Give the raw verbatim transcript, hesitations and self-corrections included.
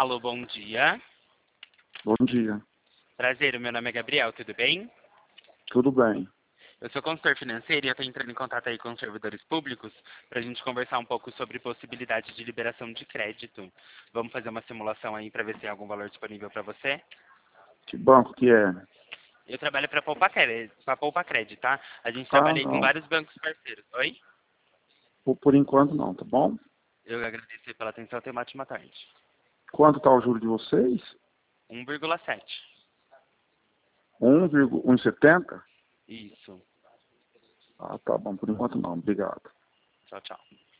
Alô, bom dia. Bom dia. Prazer, o meu nome é Gabriel, tudo bem? Tudo bem. Eu sou consultor financeiro e eu estou entrando em contato aí com os servidores públicos para a gente conversar um pouco sobre possibilidade de liberação de crédito. Vamos fazer uma simulação aí para ver se tem algum valor disponível para você? Que banco que é? Eu trabalho para Poupa Crédito, para Poupa Crédito, tá? A gente Ah, trabalha aí com não. vários bancos parceiros. Oi? Por, por enquanto não, tá bom? Eu agradeço pela atenção, tenha uma ótima tarde. Quanto está o juro de vocês? um vírgula sete. um vírgula setenta? Isso. Ah, tá bom. Por enquanto não. Obrigado. Tchau, tchau.